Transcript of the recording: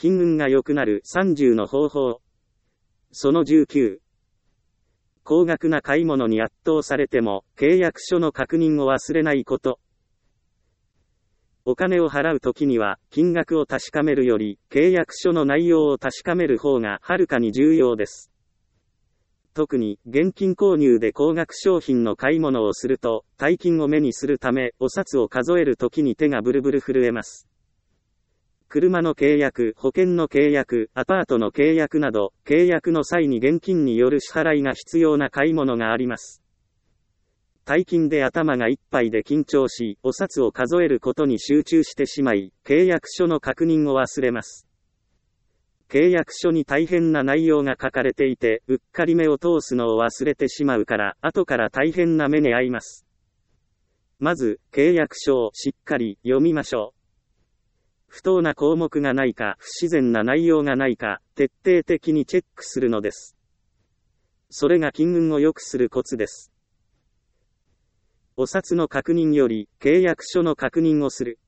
金運が良くなる30の方法。その19。高額な買い物に圧倒されても、契約書の確認を忘れないこと。お金を払うときには、金額を確かめるより、契約書の内容を確かめる方がはるかに重要です。特に、現金購入で高額商品の買い物をすると、大金を目にするため、お札を数えるときに手がブルブル震えます。車の契約、保険の契約、アパートの契約など、契約の際に現金による支払いが必要な買い物があります。大金で頭がいっぱいで緊張し、お札を数えることに集中してしまい、契約書の確認を忘れます。契約書に大変な内容が書かれていて、うっかり目を通すのを忘れてしまうから、後から大変な目に遭います。まず、契約書をしっかり読みましょう。不当な項目がないか、不自然な内容がないか、徹底的にチェックするのです。それが金運を良くするコツです。お札の確認より、契約書の確認をする。